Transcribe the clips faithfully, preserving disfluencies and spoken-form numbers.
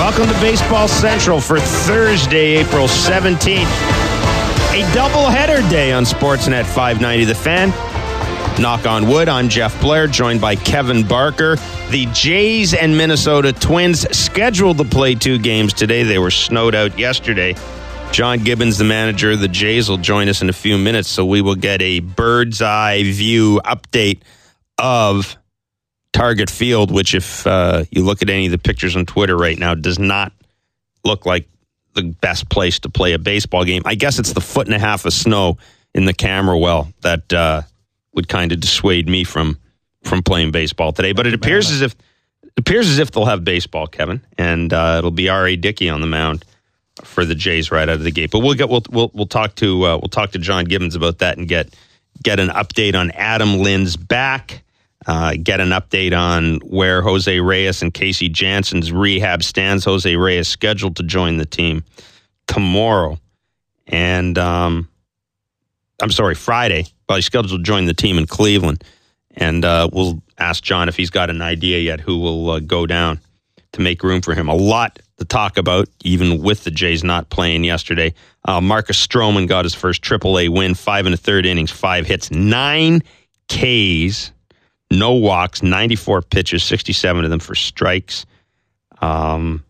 Welcome to Baseball Central for Thursday, April seventeenth. A doubleheader day on Sportsnet five ninety The Fan. Knock on wood, I'm Jeff Blair, joined by Kevin Barker. The Jays and Minnesota Twins scheduled to play two games today. They were snowed out yesterday. John Gibbons, the manager of the Jays, will join us in a few minutes, so we will get a bird's eye view update of Target Field, which if uh, you look at any of the pictures on Twitter right now, does not look like the best place to play a baseball game. I guess it's the foot and a half of snow in the camera well that uh, would kind of dissuade me from from playing baseball today. But it appears as if it appears as if they'll have baseball, Kevin, and uh, it'll be R A. Dickey on the mound for the Jays right out of the gate. But we'll get we'll we'll, we'll talk to uh, we'll talk to John Gibbons about that and get get an update on Adam Lynn's back. Uh, get an update on where Jose Reyes and Casey Jansen's rehab stands. Jose Reyes scheduled to join the team tomorrow. And, um, I'm sorry, Friday. Well, he's scheduled to join the team in Cleveland. And uh, we'll ask John if he's got an idea yet who will uh, go down to make room for him. A lot to talk about, even with the Jays not playing yesterday. Uh, Marcus Stroman got his first triple A win, five and a third innings, five hits, nine Ks. No walks, ninety-four pitches, sixty-seven of them for strikes. Um,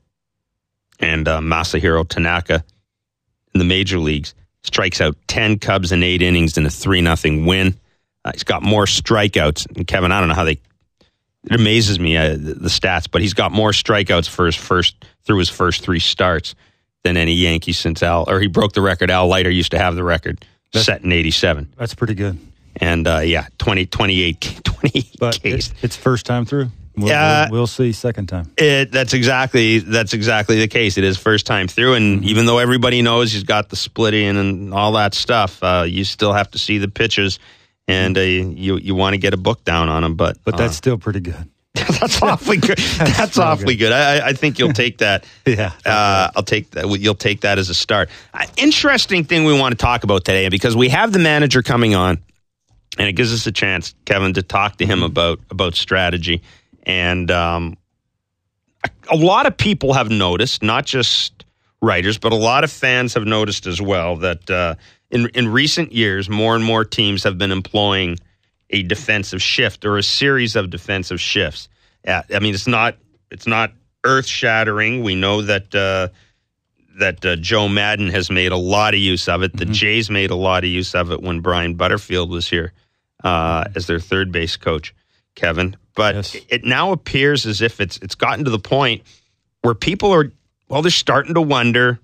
and uh, Masahiro Tanaka in the major leagues strikes out ten Cubs in eight innings in a three nothing win. Uh, he's got more strikeouts. And Kevin, I don't know how they... It amazes me, uh, the, the stats, but he's got more strikeouts for his first through his first three starts than any Yankee since Al... Or he broke the record. Al Leiter used to have the record that's, set in eighty-seven. That's pretty good. And, uh, yeah, twenty, twenty-eight, twenty-eight but Ks. It, it's first time through. We'll, uh, we'll, we'll see second time. It, that's exactly that's exactly the case. It is first time through, and mm-hmm. even though everybody knows he's got the split in and all that stuff, uh, you still have to see the pitches, and uh, you you want to get a book down on him. But but that's uh, still pretty good. That's awfully good. That's, that's awfully good. good. I, I think you'll take that. yeah, uh, I'll take that. You'll take that as a start. Uh, interesting thing we want to talk about today, because we have the manager coming on. And it gives us a chance, Kevin, to talk to him about, about strategy. And um, a, a lot of people have noticed, not just writers, but a lot of fans have noticed as well, that uh, in, in recent years, more and more teams have been employing a defensive shift or a series of defensive shifts. Uh, I mean, it's not it's not earth-shattering. We know that uh, that uh, Joe Madden has made a lot of use of it. The mm-hmm. Jays made a lot of use of it when Brian Butterfield was here. Uh, as their third base coach, Kevin. But yes. it, it now appears as if it's it's gotten to the point where people are, well, they're starting to wonder,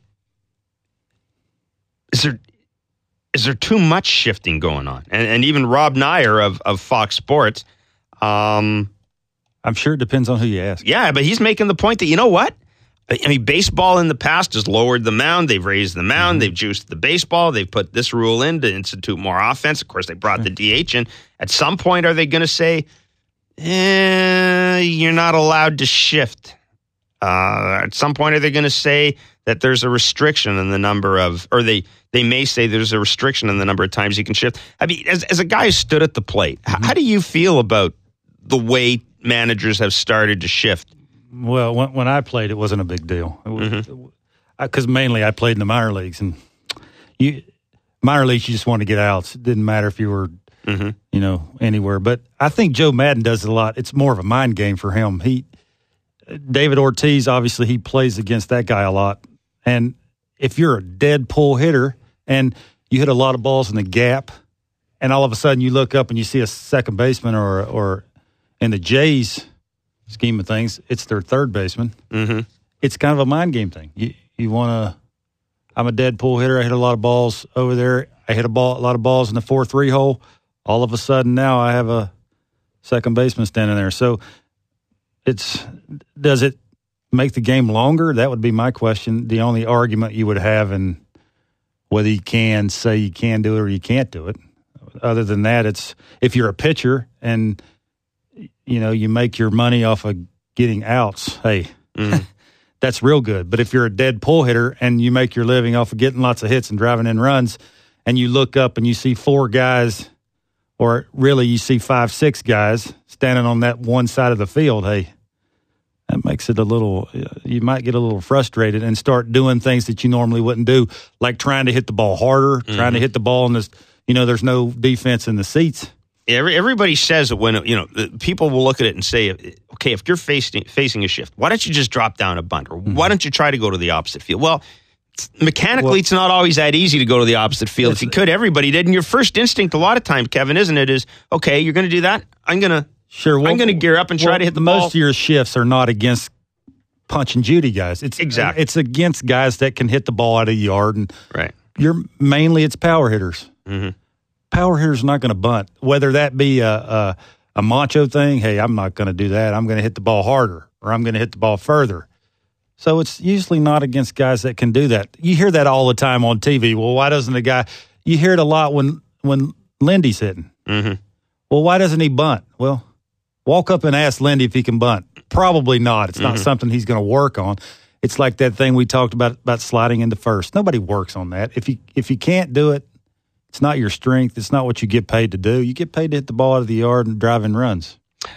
is there is there too much shifting going on? And, and even Rob Nair of, of Fox Sports. Um, I'm sure it depends on who you ask. Yeah, but he's making the point that, you know what? I mean, baseball in the past has lowered the mound. They've raised the mound. Mm-hmm. They've juiced the baseball. They've put this rule in to institute more offense. Of course, they brought the D H in. At some point, are they going to say, eh, you're not allowed to shift? Uh, at some point, are they going to say that there's a restriction in the number of, or they, they may say there's a restriction in the number of times you can shift? I mean, as, as a guy who stood at the plate, mm-hmm. how do you feel about the way managers have started to shift? Well, when, when I played, it wasn't a big deal. Because mm-hmm. mainly I played in the minor leagues, and you minor leagues you just want to get outs. It didn't matter if you were, mm-hmm. you know, anywhere. But I think Joe Madden does it a lot. It's more of a mind game for him. He, David Ortiz, obviously, he plays against that guy a lot. And if you're a dead pull hitter and you hit a lot of balls in the gap, and all of a sudden you look up and you see a second baseman or or in the Jays scheme of things, it's their third baseman. Mm-hmm. It's kind of a mind game thing. You you want to. I'm a dead pull hitter. I hit a lot of balls over there. I hit a ball, a lot of balls in the four three hole. All of a sudden now I have a second baseman standing there. So it's does it make the game longer? That would be my question. The only argument you would have in whether you can say you can do it or you can't do it. Other than that, it's if you're a pitcher and you know, you make your money off of getting outs, hey, mm. that's real good. But if you're a dead pull hitter and you make your living off of getting lots of hits and driving in runs, and you look up and you see four guys, or really you see five, six guys standing on that one side of the field, hey, That makes it a little, you might get a little frustrated and start doing things that you normally wouldn't do, like trying to hit the ball harder, mm-hmm. trying to hit the ball in this, you know, there's no defense in the seats. Every, everybody says that when, you know, people will look at it and say, okay, if you're facing, facing a shift, why don't you just drop down a bunt? Or mm-hmm. why don't you try to go to the opposite field? Well, mechanically, well, it's not always that easy to go to the opposite field. If you could, everybody did. And your first instinct a lot of times, Kevin, isn't it, is, okay, you're going to do that? I'm going to. Sure, well, I'm going to gear up and try well, to hit the most ball. Most of your shifts are not against punch and Judy guys. It's exactly. It's against guys that can hit the ball out of the yard, and right. You're mainly it's power hitters. Mm-hmm. Power hitters are not going to bunt, whether that be a, a a macho thing. Hey, I'm not going to do that. I'm going to hit the ball harder, or I'm going to hit the ball further. So it's usually not against guys that can do that. You hear that all the time on T V. Well, why doesn't a guy? You hear it a lot when when Lindy's hitting. Mm-hmm. Well, why doesn't he bunt? Well. Walk up and ask Lindy if he can bunt. Probably not. It's not mm-hmm. something he's going to work on. It's like that thing we talked about about sliding into first. Nobody works on that. If you if you can't do it, it's not your strength. It's not what you get paid to do. You get paid to hit the ball out of the yard and drive in runs.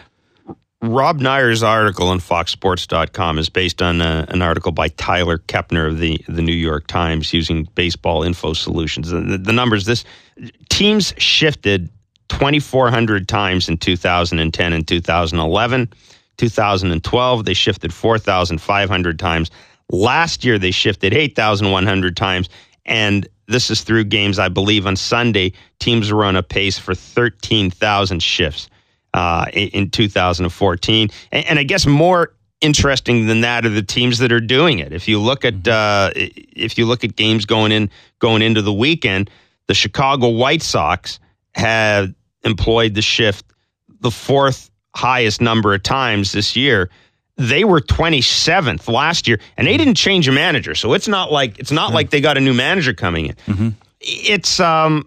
Rob Neyer's article on fox sports dot com is based on a, an article by Tyler Kepner of the, the New York Times using Baseball Info Solutions. The, the numbers, this teams shifted twenty-four hundred times in two thousand ten and two thousand eleven. two thousand twelve, they shifted four thousand five hundred times. Last year, they shifted eight thousand one hundred times. And this is through games, I believe, on Sunday. Teams were on a pace for thirteen thousand shifts uh, in, in two thousand fourteen. And, and I guess more interesting than that are the teams that are doing it. If you look at uh, if you look at games going in going into the weekend, the Chicago White Sox have employed the shift the fourth highest number of times this year. They were twenty-seventh last year, and they didn't change a manager. So it's not like it's not yeah. like they got a new manager coming in. Mm-hmm. It's um,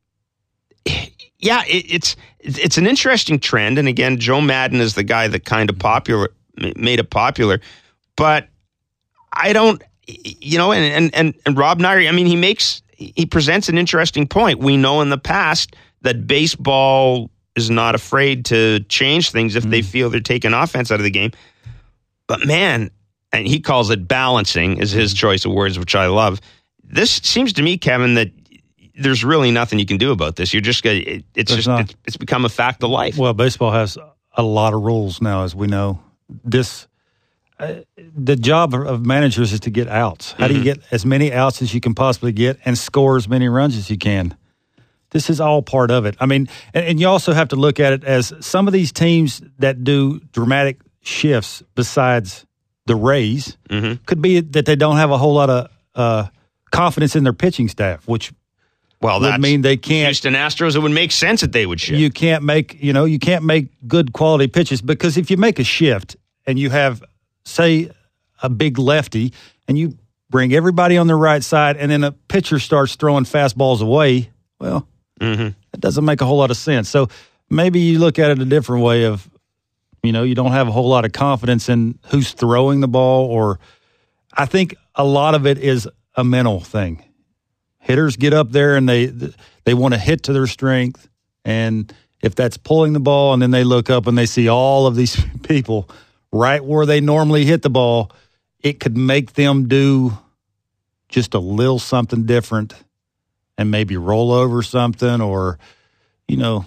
yeah, it, it's it's an interesting trend. And again, Joe Madden is the guy that kind of popular made it popular. But I don't, you know, and and and, and Rob Neyer, I mean, he makes he presents an interesting point. We know in the past that baseball is not afraid to change things if mm. they feel they're taking offense out of the game. But man, and he calls it balancing is his choice of words, which I love. This seems to me, Kevin, that there's really nothing you can do about this. You're just it, it's there's just it's, it's become a fact of life. Well, baseball has a lot of rules now, as we know. This uh, the job of managers is to get outs. How mm-hmm. do you get as many outs as you can possibly get and score as many runs as you can? This is all part of it. I mean, and, and you also have to look at it as some of these teams that do dramatic shifts besides the Rays mm-hmm. could be that they don't have a whole lot of uh, confidence in their pitching staff, which well, would that's mean they can't. Houston Astros, it would make sense that they would shift. You can't make, you know, you can't make good quality pitches because if you make a shift and you have, say, a big lefty and you bring everybody on the right side and then a pitcher starts throwing fastballs away, well, mm-hmm. that doesn't make a whole lot of sense. So maybe you look at it a different way of, you know, you don't have a whole lot of confidence in who's throwing the ball, or I think a lot of it is a mental thing. Hitters get up there and they they want to hit to their strength, and if that's pulling the ball and then they look up and they see all of these people right where they normally hit the ball, it could make them do just a little something different and maybe roll over something or, you know,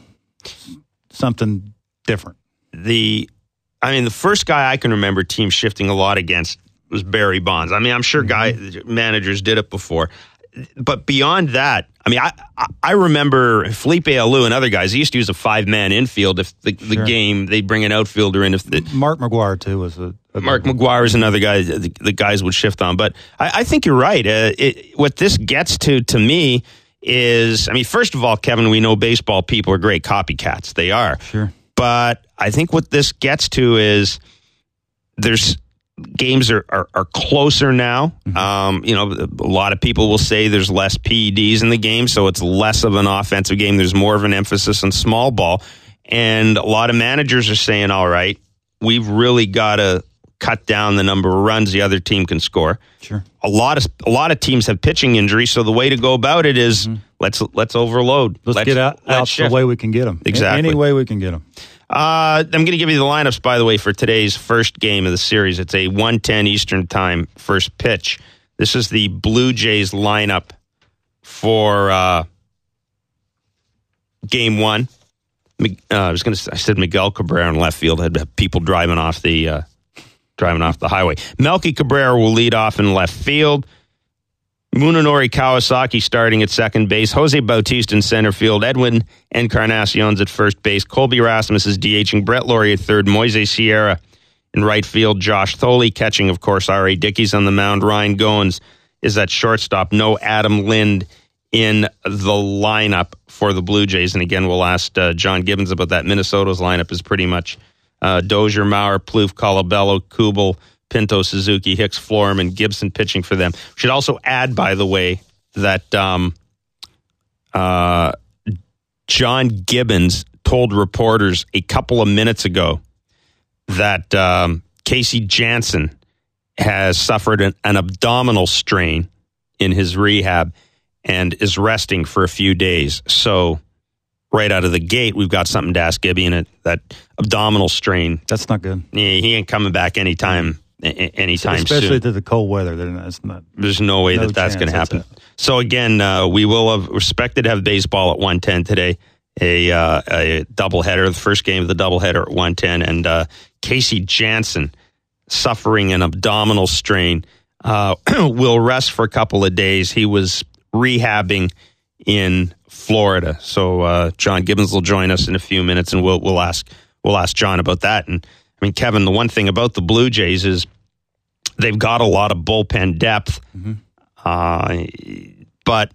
something different. The, I mean, the first guy I can remember team shifting a lot against was Barry Bonds. I mean, I'm sure guy managers did it before. But beyond that, I mean, I I remember Felipe Alou and other guys. They used to use a five man infield if the, the sure. game they'd bring an outfielder in. If the, Mark McGwire too was a, a Mark McGwire is another guy the, the guys would shift on. But I, I think you're right. Uh, it, what this gets to to me is, I mean, first of all, Kevin, we know baseball people are great copycats. They are. Sure. But I think what this gets to is there's. Games are, are, are closer now. Mm-hmm. Um, you know, a lot of people will say there's less P E Ds in the game, so it's less of an offensive game. There's more of an emphasis on small ball. And a lot of managers are saying, all right, we've really got to cut down the number of runs the other team can score. Sure. A lot of a lot of teams have pitching injuries, so the way to go about it is mm-hmm. let's let's overload. Let's, let's get out, out the way we can get them. Exactly. Any way we can get them. Uh, I'm going to give you the lineups, by the way, for today's first game of the series. It's a one ten Eastern Time first pitch. This is the Blue Jays lineup for uh, game one. Uh, I was going to. I said Miguel Cabrera in left field. Had people driving off the uh, driving off the highway. Melky Cabrera will lead off in left field. Munenori Kawasaki starting at second base. Jose Bautista in center field. Edwin Encarnacion's at first base. Colby Rasmus is DHing. Brett Laurie at third. Moises Sierra in right field. Josh Thole catching, of course. R A. Dickey's on the mound. Ryan Goins is at shortstop. No Adam Lind in the lineup for the Blue Jays. And again, we'll ask uh, John Gibbons about that. Minnesota's lineup is pretty much uh, Dozier, Maurer, Plouffe, Colabello, Kubel, Pinto, Suzuki, Hicks, Florham, and Gibson pitching for them. Should also add, by the way, that um, uh, John Gibbons told reporters a couple of minutes ago that um, Casey Janssen has suffered an, an abdominal strain in his rehab and is resting for a few days. So right out of the gate, we've got something to ask Gibby, and it that abdominal strain. That's not good. Yeah, he ain't coming back anytime. Anytime Especially soon. to the cold weather. That's not, There's no way no that that's going to happen. That's so again, uh, we will have respected to have baseball at one ten today. A, uh, a doubleheader, the first game of the doubleheader at one ten. And uh, Casey Janssen, suffering an abdominal strain, uh, will rest for a couple of days. He was rehabbing in Florida. So uh, John Gibbons will join us in a few minutes, and we'll we'll ask we'll ask John about that. And I mean, Kevin, the one thing about the Blue Jays is they've got a lot of bullpen depth, mm-hmm. uh, but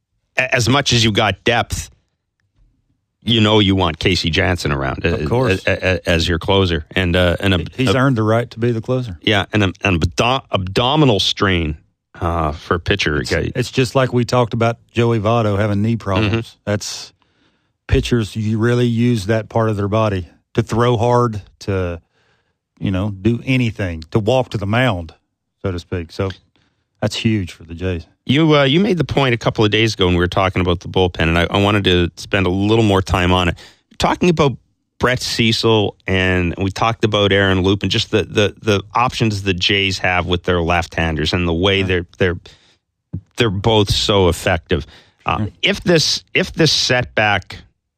as much as you got depth, you know you want Casey Janssen around, of course, as, as your closer, and uh, and a, he's a, earned the right to be the closer. Yeah, and an abdo- abdominal strain uh, for a pitcher. It's, it's just like we talked about Joey Votto having knee problems. Mm-hmm. That's pitchers. You really use that part of their body to throw hard, to you know, do anything, to walk to the mound, so to speak. So that's huge for the Jays. You uh, you made the point a couple of days ago when we were talking about the bullpen, and I, I wanted to spend a little more time on it. Talking about Brett Cecil, and we talked about Aaron Loup, and just the, the, the options the Jays have with their left-handers and the way they're they're they're both so effective. Uh, if this if this setback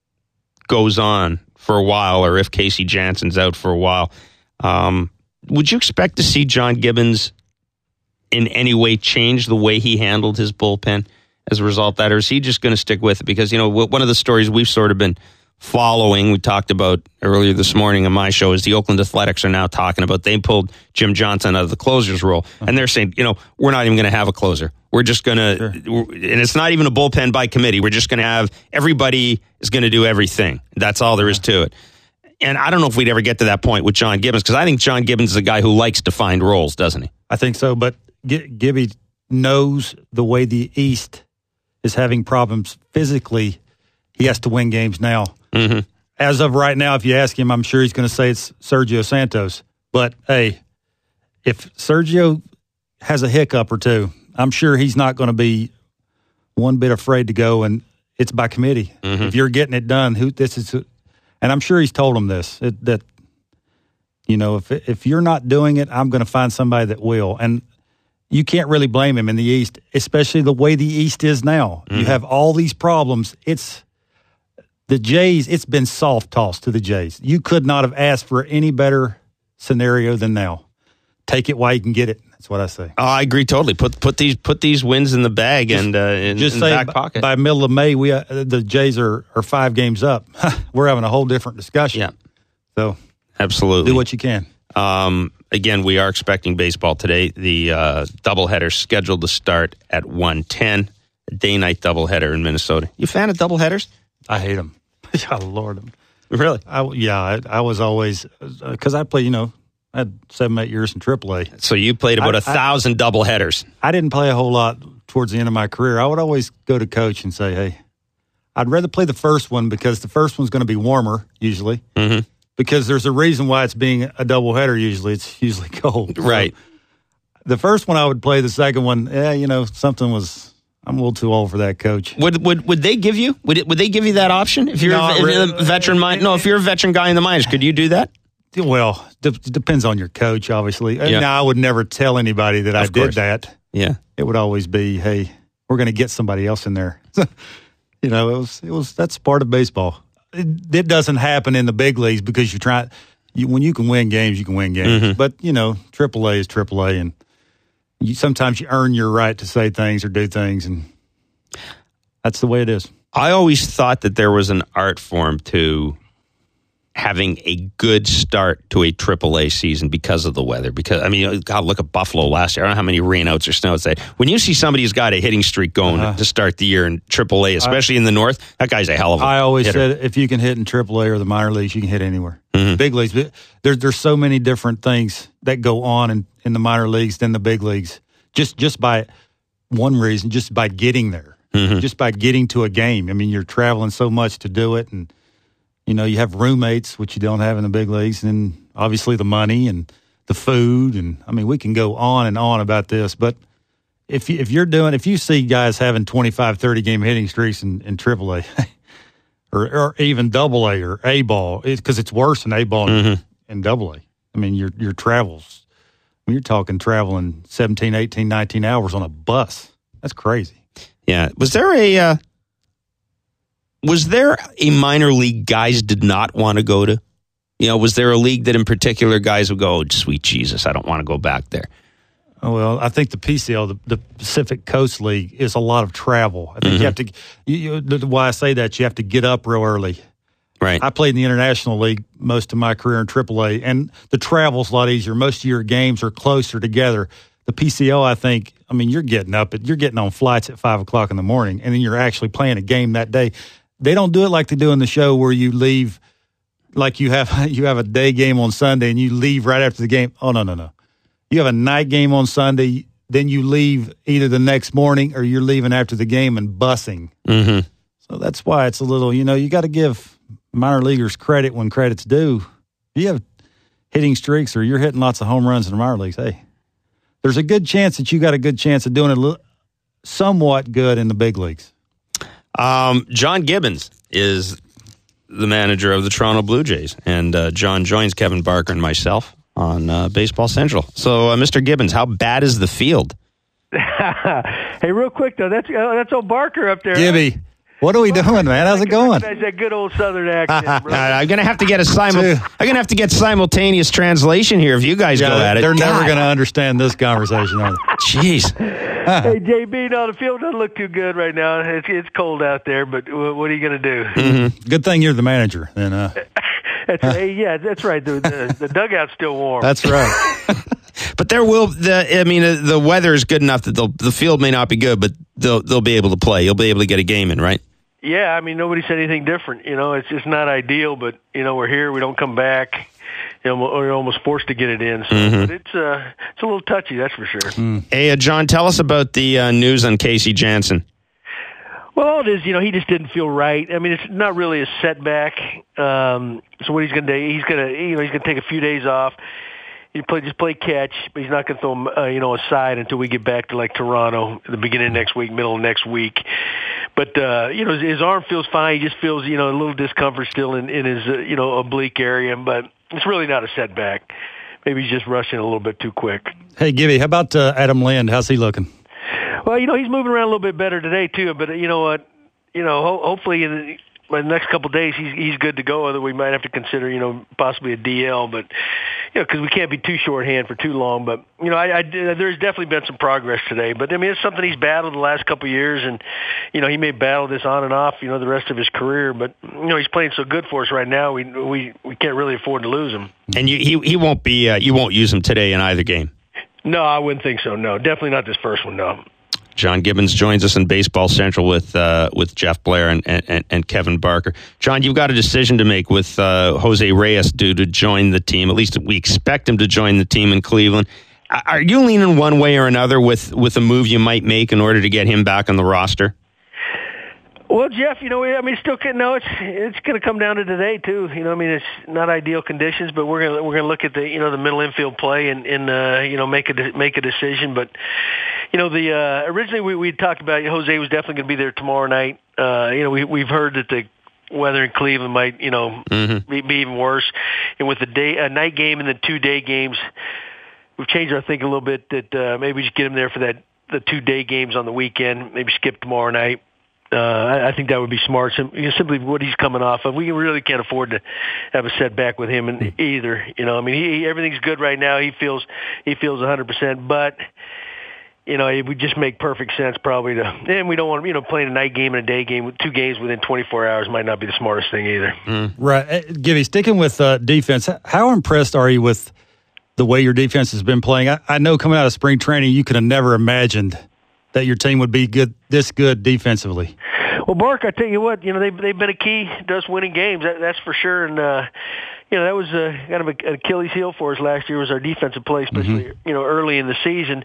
goes on for a while, or if Casey Janssen's out for a while, Um, would you expect to see John Gibbons in any way change the way he handled his bullpen as a result of that, or is he just going to stick with it? Because, you know, one of the stories we've sort of been following, we talked about earlier this morning on my show, is the Oakland Athletics are now talking about they pulled Jim Johnson out of the closer's role, and they're saying, you know, we're not even going to have a closer. We're just going to, sure. and it's not even a bullpen by committee. We're just going to have, everybody is going to do everything. That's all there is to it. And I don't know if we'd ever get to that point with John Gibbons, because I think John Gibbons is a guy who likes to find roles, doesn't he? I think so, but G- Gibby knows the way the East is having problems physically. He has to win games now. Mm-hmm. As of right now, if you ask him, I'm sure he's going to say it's Sergio Santos. But, hey, if Sergio has a hiccup or two, I'm sure he's not going to be one bit afraid to go, and it's by committee. Mm-hmm. If you're getting it done, who this is – and I'm sure he's told him this, it, that, you know, if if you're not doing it, I'm going to find somebody that will. And you can't really blame him in the East, especially the way the East is now. Mm-hmm. You have all these problems. It's the Jays, it's been soft tossed to the Jays. You could not have asked for any better scenario than now. Take it while you can get it. That's what I say. Oh, I agree totally. Put put these put these wins in the bag just, and uh, in, just in say the back by, pocket. By middle of May, we uh, the Jays are, are five games up. We're having a whole different discussion. Yeah. So absolutely, do what you can. Um, again, we are expecting baseball today. The uh, doubleheader scheduled to start at one ten. A day-night doubleheader in Minnesota. You a fan of doubleheaders? I hate them. Oh, Lord. Really? I, yeah, I, I was always because uh, I play. You know. I had seven, eight years in triple A. So you played about I, a thousand I, double headers. I didn't play a whole lot towards the end of my career. I would always go to coach and say, hey, I'd rather play the first one because the first one's going to be warmer usually mm-hmm. because there's a reason why it's being a double header usually. It's usually cold. Right. So the first one I would play, the second one, yeah, you know, something was I'm a little too old for that, Coach. Would would would they give you would it, would they give you that option if you're, No, a, if really. you're a veteran mind? No, if you're a veteran guy in the minors, could you do that? Well, it depends on your coach, obviously. Yeah. Now, I would never tell anybody that I Of course. did that. Yeah. It would always be, hey, we're going to get somebody else in there. you know, it was it was that's part of baseball. It, it doesn't happen in the big leagues because you're trying. You, when you can win games, you can win games. Mm-hmm. But you know, triple A is triple A, and you, sometimes you earn your right to say things or do things, and that's the way it is. I always thought that there was an art form to having a good start to a triple A season because of the weather. Because, I mean, God, look at Buffalo last year. I don't know how many rainouts or snowouts they had. When you see somebody who's got a hitting streak going Uh-huh. to start the year in triple A, especially I, in the North, that guy's a hell of a I always hitter. said if you can hit in triple A or the minor leagues, you can hit anywhere. Mm-hmm. Big leagues, but there's there's so many different things that go on in, in the minor leagues than the big leagues. Just just by one reason, just by getting there, mm-hmm. just by getting to a game. I mean, you're traveling so much to do it, and you know you have roommates, which you don't have in the big leagues, and then obviously the money and the food, and I mean we can go on and on about this, but if you, if you're doing if you see guys having twenty-five, thirty game hitting streaks in, in triple A. Or, or even double A or A ball, because it's worse than A ball and, Mm-hmm. and double A. I mean, your your travels. I mean, you're talking traveling seventeen, eighteen, nineteen hours on a bus. That's crazy. Yeah. Was there a uh, was there a minor league guys did not want to go to? You know, was there a league that in particular guys would go, oh, sweet Jesus, I don't want to go back there? Oh, well, I think the P C L, the, the Pacific Coast League, is a lot of travel. I think Mm-hmm. you have to. You, you, the, why I say that, you have to get up real early. Right. I played in the International League most of my career in triple A, and the travel's a lot easier. Most of your games are closer together. The P C L, I think, I mean, you're getting up, at, you're getting on flights at five o'clock in the morning, and then you're actually playing a game that day. They don't do it like they do in the show where you leave, like you have you have a day game on Sunday and you leave right after the game. Oh, no, no, no. You have a night game on Sunday, then you leave either the next morning or you're leaving after the game and busing. Mm-hmm. So that's why it's a little, you know, you got to give minor leaguers credit when credit's due. If you have hitting streaks or you're hitting lots of home runs in the minor leagues, hey, there's a good chance that you got a good chance of doing it a little, somewhat good in the big leagues. Um, John Gibbons is the manager of the Toronto Blue Jays, and uh, John joins Kevin Barker and myself on uh, Baseball Central. So, uh, Mister Gibbons, how bad is the field? Hey, real quick though, that's uh, that's old Barker up there. Gibby, what are we doing, man? How's it going? That's that good old Southern accent, bro. Uh, I'm gonna have to get a simul- I'm gonna have to get simultaneous translation here if you guys Yeah, go at it. they're God. never going to understand this conversation, are they? Jeez. Hey, J B, no, the field doesn't look too good right now. It's it's cold out there, but w- what are you going to do? Mm-hmm. Good thing you're the manager, then. Uh, That's, hey, yeah, that's right. The, the, the dugout's still warm. that's right. But there will. The I mean, uh, the weather is good enough that they'll, the field may not be good, but they'll they'll be able to play. You'll be able to get a game in, right? Yeah, I mean, nobody said anything different. You know, it's just not ideal, but you know, we're here. We don't come back. You know, we're almost forced to get it in. So Mm-hmm. but it's uh, it's a little touchy, that's for sure. Hey, uh, John, tell us about the uh, news on Casey Janssen. Well, all it is, you know, he just didn't feel right. I mean, it's not really a setback. Um, so what he's going to do, he's going to, you know, he's going to take a few days off. He play just play catch, but he's not going to throw him, uh, you know, aside until we get back to like Toronto at the beginning of next week, middle of next week. But uh, you know, his, his arm feels fine. He just feels, you know, a little discomfort still in, in his, uh, you know, oblique area, but it's really not a setback. Maybe he's just rushing a little bit too quick. Hey, Gibby, how about uh, Adam Lind? How's he looking? Well, you know, he's moving around a little bit better today too. But you know what? You know, ho- hopefully in the, in the next couple of days he's he's good to go. Other we might have to consider, you know, possibly a D L. But you know, because we can't be too shorthand for too long. But you know, I, I there's definitely been some progress today. But I mean, it's something he's battled the last couple of years, and you know, he may battle this on and off, you know, the rest of his career. But you know, he's playing so good for us right now. We we we can't really afford to lose him. And you, he he won't be. Uh, you won't use him today in either game. No, I wouldn't think so. No, definitely not this first one. No. John Gibbons joins us in Baseball Central with uh, with Jeff Blair and, and, and Kevin Barker. John, you've got a decision to make with uh, Jose Reyes due to join the team. At least we expect him to join the team in Cleveland. Are you leaning one way or another with, with a move you might make in order to get him back on the roster? Well, Jeff, you know, I mean, still, no, it's it's going to come down to today too. You know, I mean, it's not ideal conditions, but we're gonna we're gonna look at the you know the middle infield play and and uh, you know make a make a decision. But you know, the uh, originally we we talked about Jose was definitely going to be there tomorrow night. Uh, you know, we we've heard that the weather in Cleveland might, you know, mm-hmm. be, be even worse, and with the day a night game and the two day games, we've changed our thinking a little bit. That uh, maybe we just get him there for that the two day games on the weekend. Maybe skip tomorrow night. Uh, I, I think that would be smart. Sim- you know, simply what he's coming off of. We really can't afford to have a setback with him in, either. You know, I mean, he, everything's good right now. He feels he feels one hundred percent, but you know, it would just make perfect sense probably to. And we don't want you know playing a night game and a day game, two games within twenty-four hours might not be the smartest thing either. Mm. Right, Gibby. Sticking with uh, defense, how impressed are you with the way your defense has been playing? I, I know coming out of spring training, you could have never imagined that your team would be good, this good defensively. Well, Mark, I tell you what, you know they've they've been a key to us winning games. That, that's for sure. And uh, you know that was uh, kind of a, an Achilles heel for us last year was our defensive play, especially mm-hmm. you know early in the season.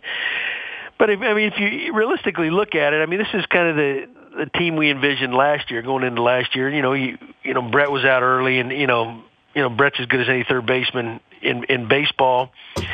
But if, I mean, if you realistically look at it, I mean, this is kind of the the team we envisioned last year, going into last year. You know, you you know Brett was out early, and you know you know Brett's as good as any third baseman in in baseball.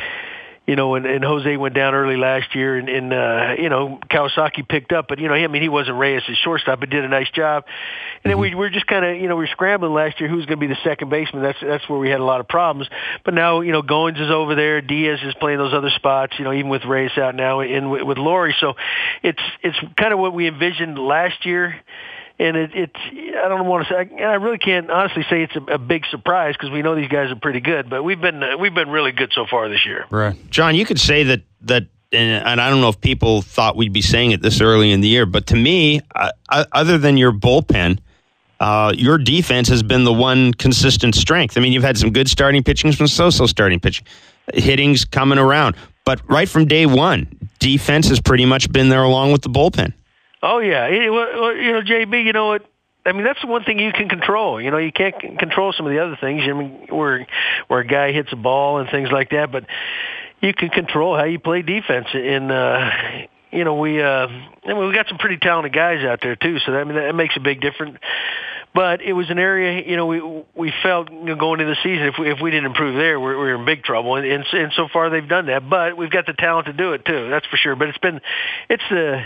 You know, and, and Jose went down early last year, and, and uh, you know, Kawasaki picked up, but, you know, I mean, he wasn't Reyes' shortstop, but did a nice job. And then we were just kind of, you know, we were scrambling last year who's going to be the second baseman. That's that's where we had a lot of problems. But now, you know, Goins is over there. Diaz is playing those other spots, you know, even with Reyes out now and with, with Laurie. So it's it's kind of what we envisioned last year. And it, it's, I don't want to say, I really can't honestly say it's a, a big surprise because we know these guys are pretty good, but we've been, uh, we've been really good so far this year. Right. John, you could say that, that, and, and I don't know if people thought we'd be saying it this early in the year, but to me, uh, other than your bullpen, uh, your defense has been the one consistent strength. I mean, you've had some good starting pitching, some so-so starting pitching, hitting's coming around, but right from day one, defense has pretty much been there along with the bullpen. Oh yeah, it, well, you know, J B. You know what? I mean, that's the one thing you can control. You know, you can't control some of the other things. I mean, where where a guy hits a ball and things like that, but you can control how you play defense. And uh, you know, we uh, I mean, we got some pretty talented guys out there too. So that, I mean, that makes a big difference. But it was an area, you know, we we felt you know, going into the season if we if we didn't improve there, we're, we're in big trouble. And, and and so far they've done that. But we've got the talent to do it too. That's for sure. But it's been, it's the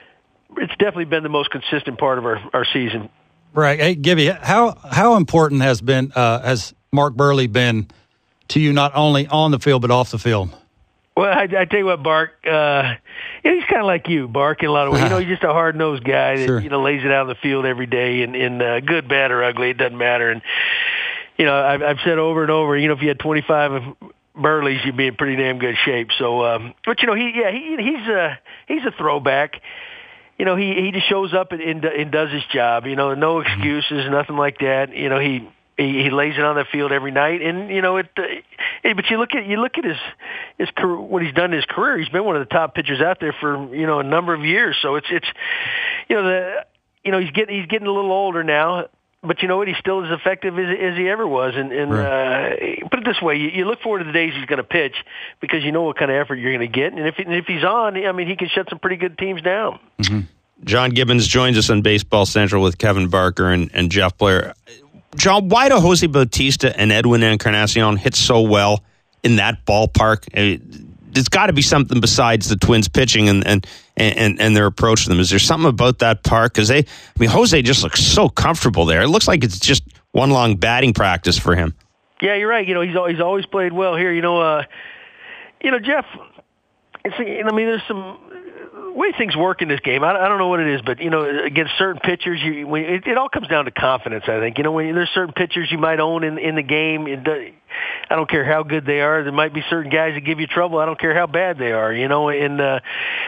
It's definitely been the most consistent part of our, our season. Right. Hey, Gibby, how how important has been uh, has Mark Buehrle been to you, not only on the field but off the field? Well, I, I tell you what, Bark, uh, you know, he's kind of like you, Bark, in a lot of ways. You know, he's just a hard-nosed guy that sure. you know lays it out on the field every day, and, and uh, good, bad, or ugly, it doesn't matter. And you know, I've, I've said over and over, you know, if you had twenty-five of Burleys, you'd be in pretty damn good shape. So, um, but you know, he yeah, he he's a he's a throwback. You know, he he just shows up and, and, and does his job. You know, no excuses, nothing like that. You know, he he, he lays it on the field every night, and you know it. Uh, but you look at you look at his his career, what he's done in his career. He's been one of the top pitchers out there for you know a number of years. So it's it's you know the you know he's getting he's getting a little older now. But you know what? He's still as effective as, as he ever was. And, and right. uh, put it this way: you, you look forward to the days he's going to pitch because you know what kind of effort you're going to get. And if and if he's on, I mean, he can shut some pretty good teams down. Mm-hmm. John Gibbons joins us on Baseball Central with Kevin Barker and, and Jeff Blair. John, why do Jose Bautista and Edwin Encarnacion hit so well in that ballpark? There's got to be something besides the Twins pitching and and, and, and their approach to them. Is there something about that park? Because they, I mean, Jose just looks so comfortable there. It looks like it's just one long batting practice for him. Yeah, you're right. You know, he's he's always played well here. You know, uh, you know, Jeff. It's, I mean, there's some way things work in this game. I, I don't know what it is, but you know, against certain pitchers, you when, it, it all comes down to confidence. I think you know when there's certain pitchers you might own in in the game. It, I don't care how good they are. There might be certain guys that give you trouble. I don't care how bad they are. You know, and uh,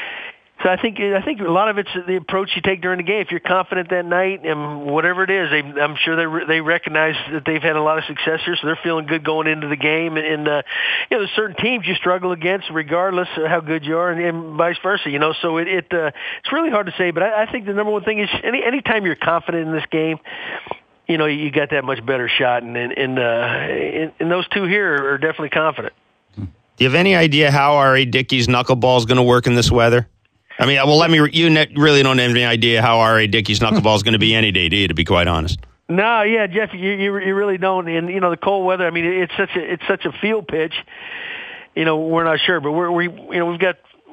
so I think I think a lot of it's the approach you take during the game. If you're confident that night and whatever it is, they, I'm sure they they recognize that they've had a lot of success here, so they're feeling good going into the game. And, and uh, you know, there's certain teams you struggle against, regardless of how good you are, and, and vice versa. You know, so it, it uh, it's really hard to say. But I, I think the number one thing is any anytime you're confident in this game, you know, you got that much better shot. And and, and, uh, and, and those two here are definitely confident. Do you have any idea how R A. Dickey's knuckleball is going to work in this weather? I mean, well, let me. You really don't have any idea how R A. Dickey's knuckleball is going to be any day, do you? To be quite honest. No, yeah, Jeff, you, you you really don't. And you know, the cold weather. I mean, it's such a it's such a field pitch. You know, we're not sure, but we're we you know we've got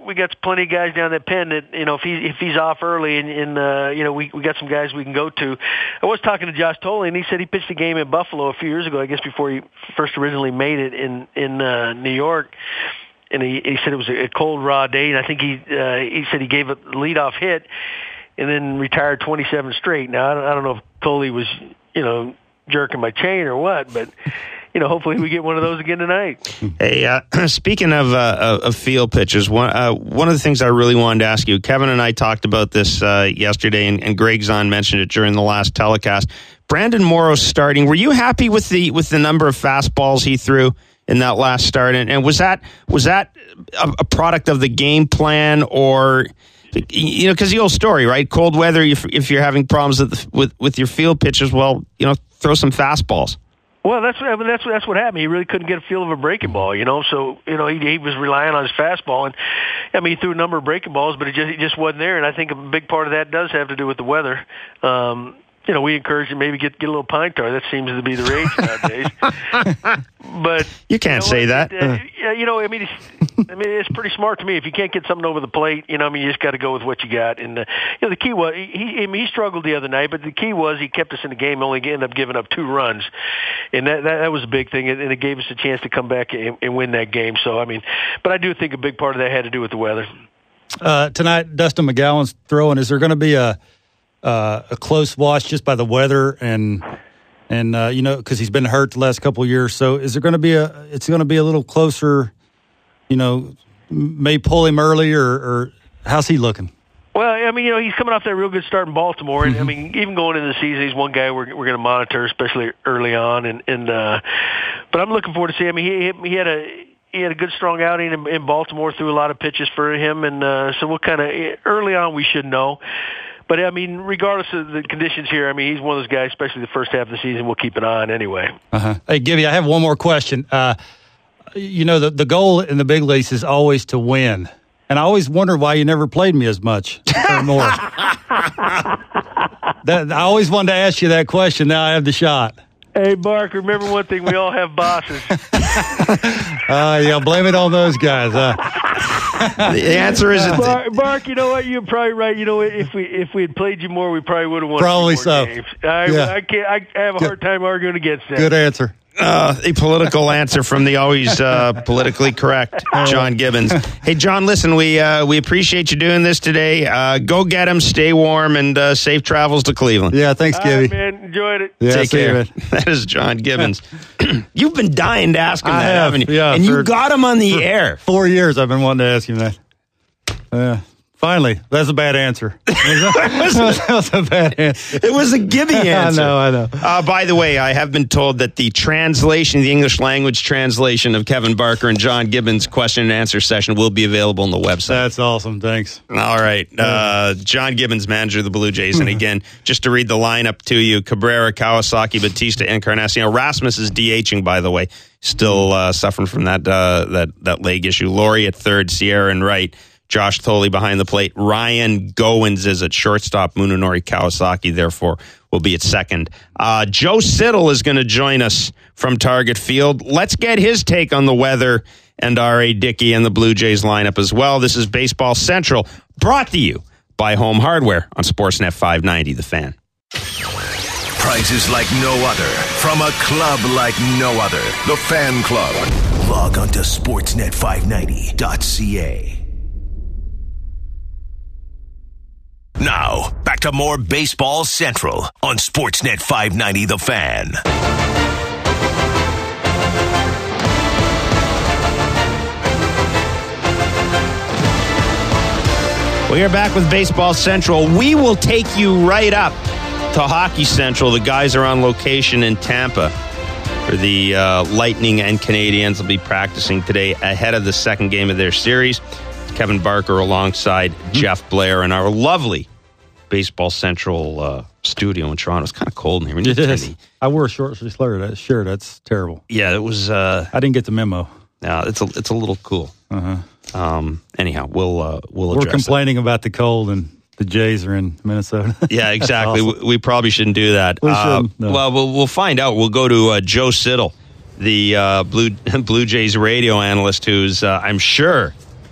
we got plenty of guys down that pen that, you know, if he if he's off early and, and uh, you know, we we got some guys we can go to. I was talking to Josh Tolley, and he said he pitched a game in Buffalo a few years ago, I guess before he first originally made it in in uh, New York. And he, he said it was a cold, raw day, and I think he uh, he said he gave a leadoff hit and then retired twenty-seven straight. Now I don't, I don't know if Tolley was, you know, jerking my chain or what, but. You know, hopefully we get one of those again tonight. Hey, uh, speaking of uh, of field pitches, one uh, one of the things I really wanted to ask you, Kevin and I talked about this uh, yesterday, and, and Greg Zahn mentioned it during the last telecast. Brandon Morrow starting. Were you happy with the with the number of fastballs he threw in that last start? And, and was that was that a, a product of the game plan, or you know, because the old story, right? Cold weather. If, if you're having problems with, the, with with your field pitches, well, you know, throw some fastballs. Well, that's I mean, that's that's what happened. He really couldn't get a feel of a breaking ball, you know. So you know, he, he was relying on his fastball, and I mean, he threw a number of breaking balls, but it just it just wasn't there. And I think a big part of that does have to do with the weather. Um, you know, we encourage him maybe get get a little pine tar. That seems to be the rage nowadays. But you can't you know, say that. Uh, yeah, you know, I mean, it's, I mean, it's pretty smart to me. If you can't get something over the plate, you know, I mean, you just got to go with what you got. And uh, you know, the key was he, I mean, he struggled the other night, but the key was he kept us in the game. Only ended up giving up two runs, and that that, that was a big thing. And it gave us a chance to come back and, and win that game. So I mean, but I do think a big part of that had to do with the weather. Uh, tonight, Dustin McGowan's throwing. Is there going to be a uh, a close watch just by the weather and? And, uh, you know, because he's been hurt the last couple of years. So is there going to be a, it's going to be a little closer, you know, may pull him early or, or how's he looking? Well, I mean, you know, he's coming off that real good start in Baltimore. And, mm-hmm. I mean, even going into the season, he's one guy we're, we're going to monitor, especially early on. And, and uh, but I'm looking forward to seeing, I mean, he, he had a, he had a good, strong outing in, in Baltimore, threw a lot of pitches for him. And uh, so we'll kind of, early on, we should know. But, I mean, regardless of the conditions here, I mean, he's one of those guys, especially the first half of the season, we'll keep an eye on anyway. Uh-huh. Hey, Gibby, I have one more question. Uh, you know, the, the goal in the big leagues is always to win. And I always wonder why you never played me as much or more. that, I always wanted to ask you that question. Now I have the shot. Hey, Bark, remember one thing, we all have bosses. uh, yeah, blame it on those guys. Uh. The answer is Bark, Bark. You know what? You're probably right. You know, if we if we had played you more, we probably would have won. Probably more so. Games. I, yeah. I can't. I have a hard time arguing against that. Good answer. Uh, a political answer from the always uh, politically correct John Gibbons. Hey, John, listen, we uh, we appreciate you doing this today. Uh, go get him, stay warm, and uh, safe travels to Cleveland. Yeah, thanks, Gibby. Right, man, enjoyed it. Yeah, Take care. You, that is John Gibbons. You've been dying to ask him I that, have, haven't you? Yeah, and for, you got him on the air. Four years I've been wanting to ask him that. Yeah. Finally, that's a bad answer. that was a bad answer. It was a Gibby answer. I know, I know. Uh, by the way, I have been told that the translation, the English language translation of Kevin Barker and John Gibbons' question and answer session will be available on the website. That's awesome. Thanks. All right. Uh, John Gibbons, manager of the Blue Jays. And again, just to read the lineup to you, Cabrera, Kawasaki, Batista, Encarnacion. Rasmus is DHing, by the way. Still uh, suffering from that, uh, that, that leg issue. Laurie at third, Sierra and right. Josh Thole behind the plate. Ryan Goins is at shortstop. Munenori Kawasaki, therefore, will be at second. Uh, Joe Siddall is going to join us from Target Field. Let's get his take on the weather and R A. Dickey and the Blue Jays lineup as well. This is Baseball Central, brought to you by Home Hardware on Sportsnet five ninety, The Fan. Prizes like no other from a club like no other. The Fan Club. Log on to sportsnet five ninety dot c a. Now, back to more Baseball Central on Sportsnet five ninety The Fan. We are back with Baseball Central. We will take you right up to Hockey Central. The guys are on location in Tampa for the uh, Lightning and Canadiens. Will be practicing today ahead of the second game of their series. Kevin Barker alongside mm-hmm. Jeff Blair in our lovely Baseball Central uh, studio in Toronto. It's kind of cold in here. It is. I wore a short sleeve shirt. That's terrible. Yeah, it was. Uh, I didn't get the memo. Yeah, it's a it's a little cool. Uh huh. Um. Anyhow, we'll uh, we'll. We're complaining that. about the cold, and the Jays are in Minnesota. Yeah, exactly. Awesome. we, we probably shouldn't do that. We uh, shouldn't. No. Well, well, we'll find out. We'll go to uh, Joe Siddall, the uh, Blue Blue Jays radio analyst, who's uh, I'm sure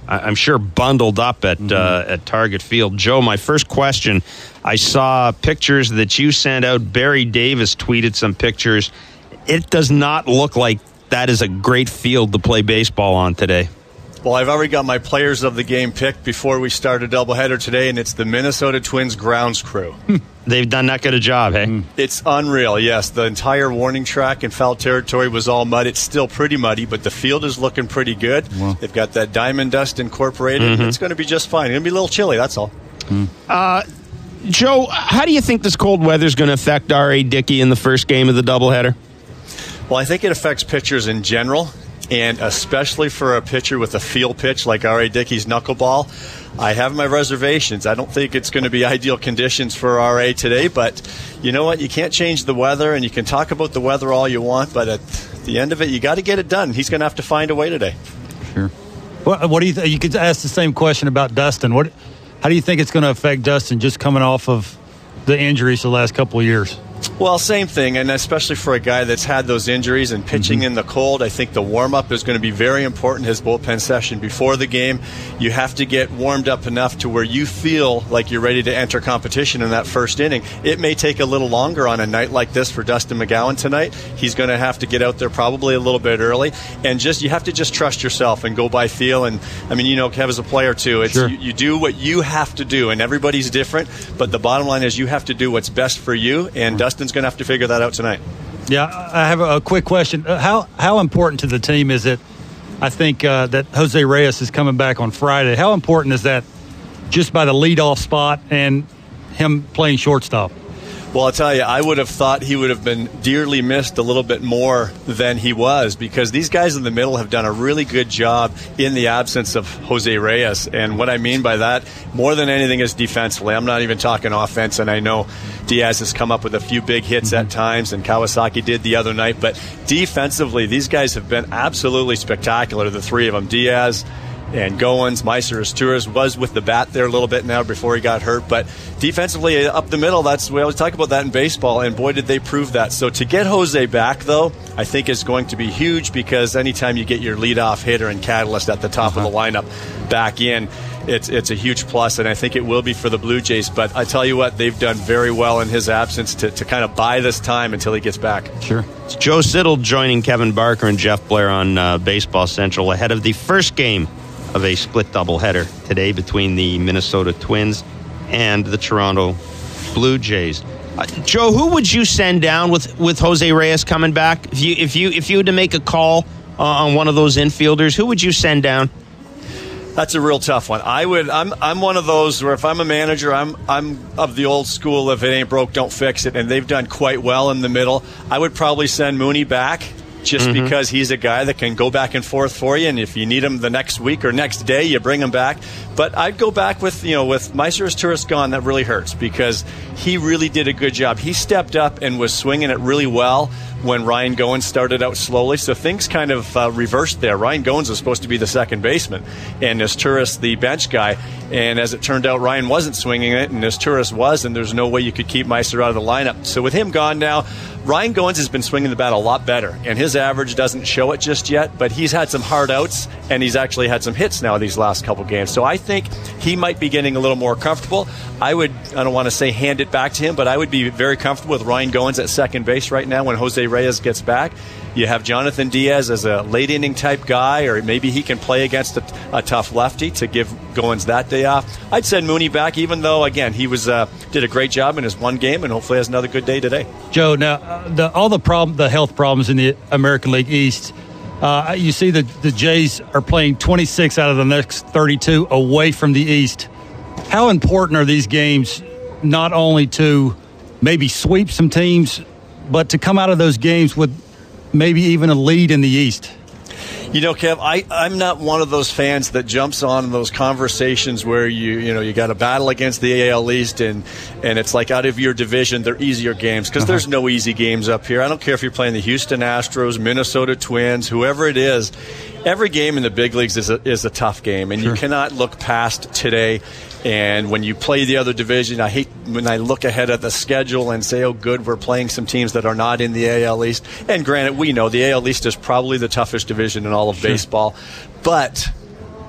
I'm sure, bundled up at mm-hmm. uh, at Target Field. Joe, my first question, I saw pictures that you sent out. Barry Davis tweeted some pictures. It does not look like that is a great field to play baseball on today. Well, I've already got my players of the game picked before we start a doubleheader today, and it's the Minnesota Twins grounds crew. They've done that good a job, hey? It's unreal, yes. The entire warning track in foul territory was all mud. It's still pretty muddy, but the field is looking pretty good. Wow. They've got that diamond dust incorporated. Mm-hmm. It's going to be just fine. It's going to be a little chilly, that's all. Mm. Uh, Joe, how do you think this cold weather is going to affect R A. Dickey in the first game of the doubleheader? Well, I think it affects pitchers in general, and especially for a pitcher with a field pitch like R A. Dickey's knuckleball. I have my reservations. I don't think it's going to be ideal conditions for R A today, but you know what? You can't change the weather, and you can talk about the weather all you want, but at the end of it, you got to get it done. He's going to have to find a way today. Sure. What, what do you th- you could ask the same question about Dustin. What, how do you think it's going to affect Dustin just coming off of the injuries the last couple of years? Well, same thing, and especially for a guy that's had those injuries and pitching mm-hmm. in the cold, I think the warm-up is going to be very important, his bullpen session before the game. You have to get warmed up enough to where you feel like you're ready to enter competition in that first inning. It may take a little longer on a night like this for Dustin McGowan tonight. He's going to have to get out there probably a little bit early, and just you have to just trust yourself and go by feel. And, I mean, you know, Kev, as a player, too, it's sure. you, you do what you have to do, and everybody's different, but the bottom line is you have to do what's best for you, and Dustin's going to have to figure that out tonight. Yeah, I have a quick question. How how important to the team is it, I think, uh, that Jose Reyes is coming back on Friday? How important is that just by the leadoff spot and him playing shortstop? Well, I'll tell you, I would have thought he would have been dearly missed a little bit more than he was, because these guys in the middle have done a really good job in the absence of Jose Reyes. And what I mean by that, more than anything, is defensively. I'm not even talking offense, and I know Diaz has come up with a few big hits mm-hmm. at times, and Kawasaki did the other night. But defensively, these guys have been absolutely spectacular, the three of them. Diaz and Goins, Meiser Asturias was with the bat there a little bit now before he got hurt. But defensively, up the middle, that's we always talk about that in baseball, and boy, did they prove that. So to get Jose back, though, I think is going to be huge, because anytime you get your leadoff hitter and catalyst at the top uh-huh. of the lineup back in, it's it's a huge plus, and I think it will be for the Blue Jays. But I tell you what, they've done very well in his absence to, to kind of buy this time until he gets back. Sure. It's Joe Siddall joining Kevin Barker and Jeff Blair on uh, Baseball Central ahead of the first game of a split doubleheader today between the Minnesota Twins and the Toronto Blue Jays. Uh, Joe, who would you send down with, with Jose Reyes coming back? If you if you if you had to make a call uh, on one of those infielders, who would you send down? That's a real tough one. I would. I'm. I'm one of those where if I'm a manager, I'm. I'm of the old school. If it ain't broke, don't fix it. And they've done quite well in the middle. I would probably send Mooney back, just mm-hmm. because he's a guy that can go back and forth for you, and if you need him the next week or next day, you bring him back. But I'd go back with, you know, with Meiser Asturias gone, that really hurts, because he really did a good job. He stepped up and was swinging it really well when Ryan Goins started out slowly, so things kind of uh, reversed there. Ryan Goins was supposed to be the second baseman, and Asturias the bench guy, and as it turned out, Ryan wasn't swinging it, and Asturias was, and there's no way you could keep Meiser out of the lineup. So with him gone now, Ryan Goins has been swinging the bat a lot better, and his average doesn't show it just yet, but he's had some hard outs, and he's actually had some hits now these last couple games. So I think he might be getting a little more comfortable. I would, I don't want to say hand it back to him, but I would be very comfortable with Ryan Goins at second base right now when Jose Reyes gets back. You have Jonathan Diaz as a late inning type guy, or maybe he can play against a, a tough lefty to give Goins that day off. I'd send Mooney back, even though, again, he was uh, did a great job in his one game, and hopefully has another good day today. Joe, now uh, the, all the problem, the health problems in the American League East. Uh, you see the the Jays are playing twenty-six out of the next thirty-two away from the East. How important are these games, not only to maybe sweep some teams, but to come out of those games with maybe even a lead in the East? You know, Kev, I, I'm not one of those fans that jumps on those conversations where you you know you got a battle against the A L East, and and it's like out of your division they're easier games, because uh-huh. there's no easy games up here. I don't care if you're playing the Houston Astros, Minnesota Twins, whoever it is. Every game in the big leagues is a, is a tough game, and sure. you cannot look past today. And when you play the other division, I hate when I look ahead at the schedule and say, oh, good, we're playing some teams that are not in the A L East. And granted, we know the A L East is probably the toughest division in all of sure. baseball. But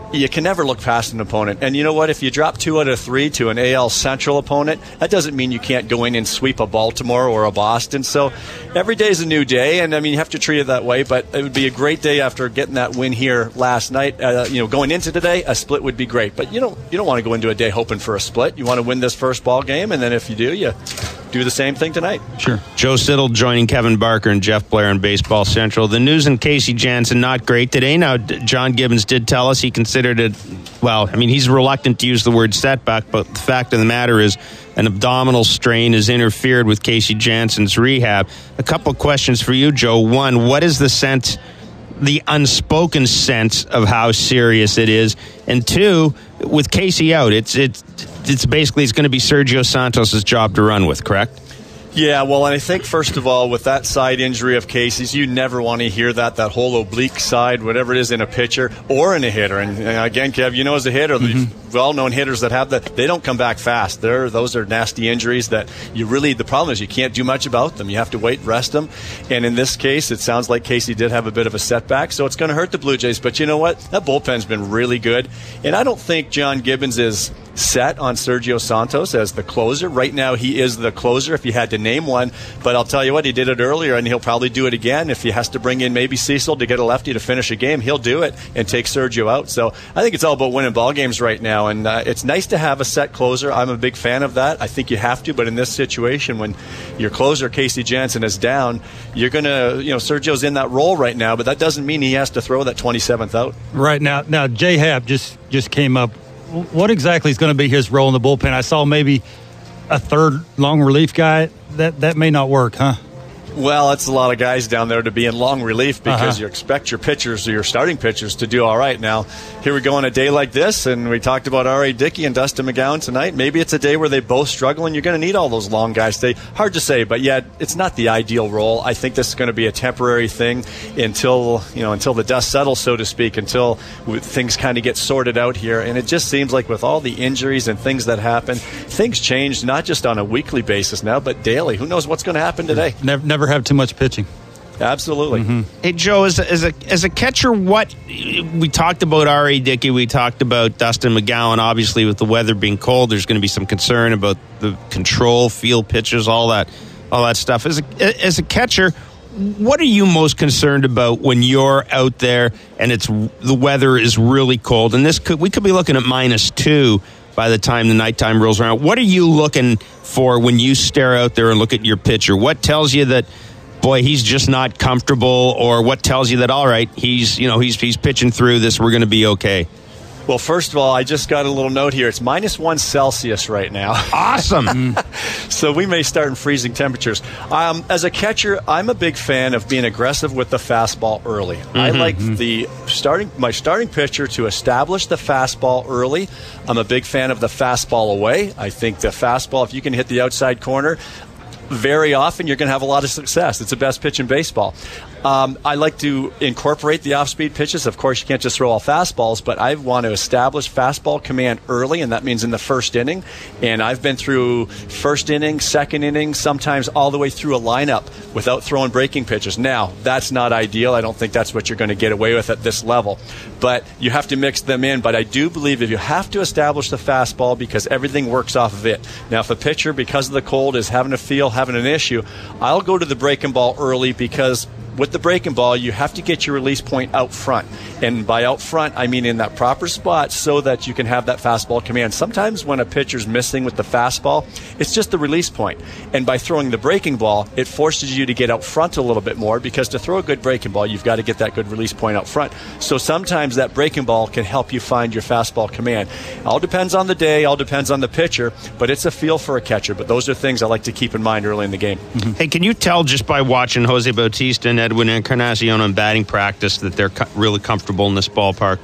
you can never look past an opponent. And you know what? If you drop two out of three to an A L Central opponent, that doesn't mean you can't go in and sweep a Baltimore or a Boston. So every day is a new day, and I mean, you have to treat it that way. But it would be a great day after getting that win here last night. Uh, you know, going into today, a split would be great. But you don't you don't want to go into a day hoping for a split. You want to win this first ball game, and then if you do, you do the same thing tonight. Sure. Joe Siddall joining Kevin Barker and Jeff Blair on Baseball Central. The news in Casey Janssen, not great today. Now, John Gibbons did tell us he considered it, well, I mean, he's reluctant to use the word setback, but the fact of the matter is an abdominal strain has interfered with Casey Janssen's rehab. A couple of questions for you, Joe. One, what is the sense, the unspoken sense of how serious it is? And two, with Casey out, it's it's it's basically it's going to be Sergio Santos' job to run with, correct? Yeah, well, and I think, first of all, with that side injury of Casey's, you never want to hear that, that whole oblique side, whatever it is in a pitcher or in a hitter. And, and again, Kev, you know as a hitter, mm-hmm. the well-known hitters that have that, they don't come back fast. They're, those are nasty injuries that you really, the problem is you can't do much about them. You have to wait, rest them. And in this case, it sounds like Casey did have a bit of a setback, so it's going to hurt the Blue Jays. But you know what? That bullpen's been really good. And I don't think John Gibbons is set on Sergio Santos as the closer. Right now, he is the closer if you had to name one. But I'll tell you what, he did it earlier, and he'll probably do it again. If he has to bring in maybe Cecil to get a lefty to finish a game, he'll do it and take Sergio out. So I think it's all about winning ball games right now, and uh, it's nice to have a set closer. I'm a big fan of that. I think you have to, but in this situation, when your closer, Casey Janssen, is down, you're going to, you know, Sergio's in that role right now, but that doesn't mean he has to throw that twenty-seventh out. Right now, now J Hap just, just came up. What exactly is going to be his role in the bullpen? I saw maybe a third long relief guy. That that may not work, huh? Well, it's a lot of guys down there to be in long relief because uh-huh. you expect your pitchers or your starting pitchers to do all right. Now, here we go on a day like this, and we talked about R A. Dickey and Dustin McGowan tonight. Maybe it's a day where they both struggle, and you're going to need all those long guys. They hard to say, but yet it's not the ideal role. I think this is going to be a temporary thing until you know until the dust settles, so to speak, until things kind of get sorted out here. And it just seems like with all the injuries and things that happen, things change not just on a weekly basis now, but daily. Who knows what's going to happen today? Never, never have too much pitching. Absolutely. Mm-hmm. Hey, Joe, as a, as a as a catcher, what we talked about R A. Dickey, we talked about Dustin McGowan. Obviously, with the weather being cold, there's going to be some concern about the control, field pitches, all that, all that stuff. As a as a catcher, what are you most concerned about when you're out there and it's the weather is really cold? And this could we could be looking at minus two by the time the nighttime rolls around. What are you looking for when you stare out there and look at your pitcher? What tells you that, boy, he's just not comfortable, or what tells you that, all right, he's you know he's he's pitching through this, we're going to be okay? Well, first of all, I just got a little note here. It's minus one Celsius right now. Awesome. So we may start in freezing temperatures. Um, as a catcher, I'm a big fan of being aggressive with the fastball early. Mm-hmm. I like the starting my starting pitcher to establish the fastball early. I'm a big fan of the fastball away. I think the fastball, if you can hit the outside corner, very often you're going to have a lot of success. It's the best pitch in baseball. Um, I like to incorporate the off-speed pitches. Of course, you can't just throw all fastballs, but I want to establish fastball command early, and that means in the first inning. And I've been through first inning, second inning, sometimes all the way through a lineup without throwing breaking pitches. Now, that's not ideal. I don't think that's what you're going to get away with at this level. But you have to mix them in. But I do believe if you have to establish the fastball because everything works off of it. Now, if a pitcher, because of the cold, is having a feel, having an issue, I'll go to the breaking ball early because with the breaking ball, you have to get your release point out front. And by out front, I mean in that proper spot so that you can have that fastball command. Sometimes when a pitcher's missing with the fastball, it's just the release point. And by throwing the breaking ball, it forces you to get out front a little bit more because to throw a good breaking ball, you've got to get that good release point out front. So sometimes that breaking ball can help you find your fastball command. All depends on the day, all depends on the pitcher, but it's a feel for a catcher. But those are things I like to keep in mind early in the game. Mm-hmm. Hey, can you tell just by watching Jose Bautista and Edwin Encarnacion on batting practice that they're co- really comfortable in this ballpark?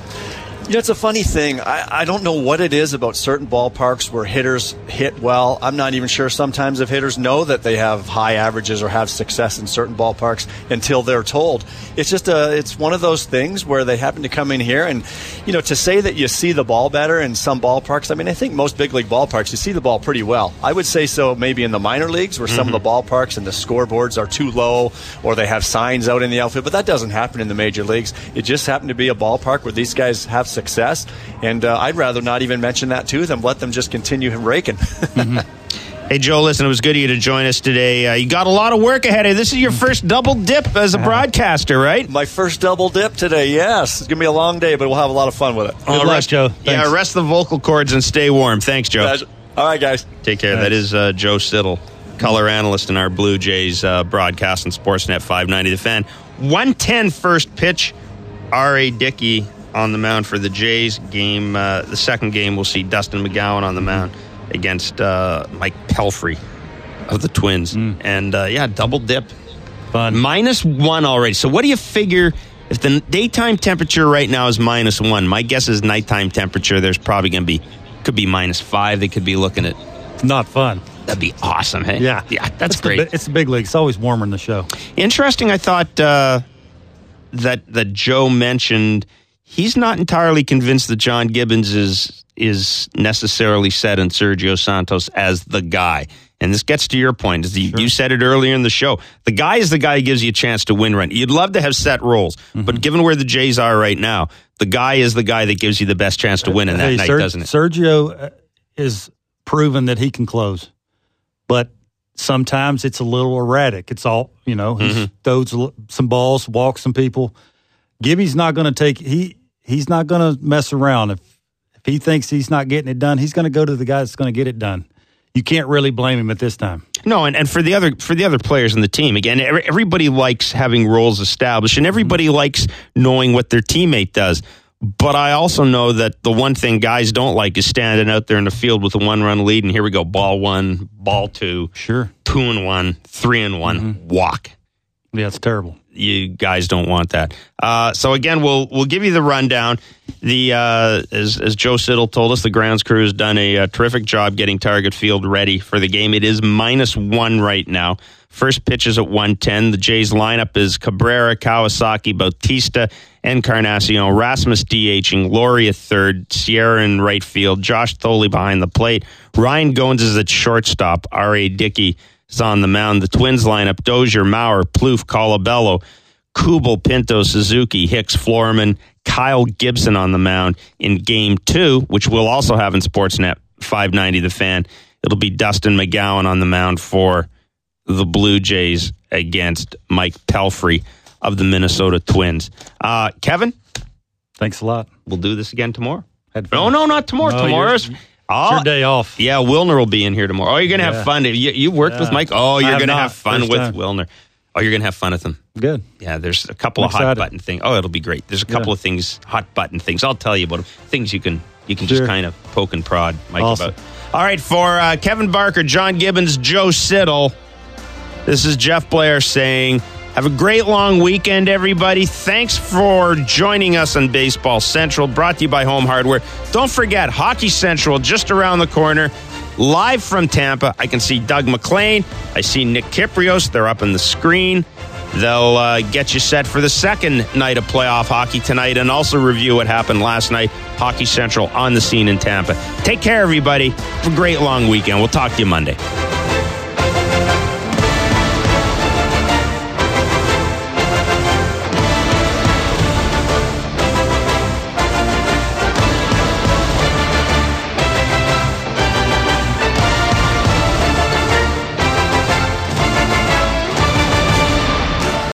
You know, it's a funny thing. I, I don't know what it is about certain ballparks where hitters hit well. I'm not even sure sometimes if hitters know that they have high averages or have success in certain ballparks until they're told. It's just a, it's one of those things where they happen to come in here and, you know, to say that you see the ball better in some ballparks, I mean, I think most big league ballparks, you see the ball pretty well. I would say so maybe in the minor leagues where mm-hmm. some of the ballparks and the scoreboards are too low or they have signs out in the outfield, but that doesn't happen in the major leagues. It just happened to be a ballpark where these guys have success, and uh, I'd rather not even mention that to them. Let them just continue him raking. mm-hmm. Hey, Joe, listen, it was good of you to join us today. Uh, you got a lot of work ahead of you. This is your first double dip as a broadcaster, right? My first double dip today, yes. It's going to be a long day, but we'll have a lot of fun with it. Good luck, rest, Joe. Thanks. Yeah, rest the vocal cords and stay warm. Thanks, Joe. All right, guys. Take care. Thanks. That is uh, Joe Siddall, color analyst in our Blue Jays uh, broadcast on Sportsnet five ninety The Fan. one ten first pitch. R A. Dickey on the mound for the Jays. Game. Uh, the second game, we'll see Dustin McGowan on the mound against uh, Mike Pelfrey of the Twins. Mm. And, uh, yeah, double dip. Fun. Minus one already. So what do you figure if the daytime temperature right now is minus one? My guess is nighttime temperature, there's probably going to be, could be minus five. They could be looking at. Not fun. That'd be awesome, hey? Yeah. Yeah, that's it's great. The, it's the big league. It's always warmer in the show. Interesting, I thought uh, that, that Joe mentioned he's not entirely convinced that John Gibbons is is necessarily set in Sergio Santos as the guy. And this gets to your point. As you, sure. you said it earlier in the show. The guy is the guy who gives you a chance to win run. You'd love to have set roles, mm-hmm. but given where the Jays are right now, the guy is the guy that gives you the best chance to win in that hey, night, Ser- doesn't it? Sergio is proven that he can close. But sometimes it's a little erratic. It's all, you know, he mm-hmm. throws some balls, walks some people. Gibby's not going to take, he he's not going to mess around. If If he thinks he's not getting it done, he's going to go to the guy that's going to get it done. You can't really blame him at this time. No, and, and for the other for the other players in the team, again, everybody likes having roles established, and everybody mm-hmm. likes knowing what their teammate does. But I also know that the one thing guys don't like is standing out there in the field with a one-run lead, and here we go, ball one, ball two, sure, two and one, three and one, mm-hmm. walk. Yeah, it's terrible. You guys don't want that. Uh, so again, we'll we'll give you the rundown. The uh, as as Joe Siddall told us, the grounds crew has done a, a terrific job getting Target Field ready for the game. It is minus one right now. First pitch is at one ten. The Jays lineup is Cabrera, Kawasaki, Bautista, Encarnacion, Rasmus DHing, Laurie at third, Sierra in right field, Josh Thole behind the plate, Ryan Goins is at shortstop, R A. Dickey is on the mound. The Twins lineup, Dozier, Maurer, Plouffe, Colabello, Kubel, Pinto, Suzuki, Hicks, Florman, Kyle Gibson on the mound in game two, which we'll also have in Sportsnet five ninety The Fan. It'll be Dustin McGowan on the mound for the Blue Jays against Mike Pelfrey of the Minnesota Twins. Uh, Kevin? Thanks a lot. We'll do this again tomorrow. No, no, not tomorrow. No, Tomorrow's... It's your day off. Yeah, Wilner will be in here tomorrow. Oh, you're going to yeah. have fun. You, you worked yeah. with Mike? Oh, you're going to have fun First with time. Wilner. Oh, you're going to have fun with him. Good. Yeah, there's a couple I'm of excited. hot button things. Oh, it'll be great. There's a couple yeah. of things, hot button things. I'll tell you about them. Things you can you can sure. just kind of poke and prod Mike awesome. about. All right, for uh, Kevin Barker, John Gibbons, Joe Siddall, this is Jeff Blair saying, have a great long weekend, everybody. Thanks for joining us on Baseball Central, brought to you by Home Hardware. Don't forget, Hockey Central just around the corner. Live from Tampa, I can see Doug McLean. I see Nick Kiprios. They're up on the screen. They'll uh, get you set for the second night of playoff hockey tonight and also review what happened last night. Hockey Central on the scene in Tampa. Take care, everybody. Have a great long weekend. We'll talk to you Monday.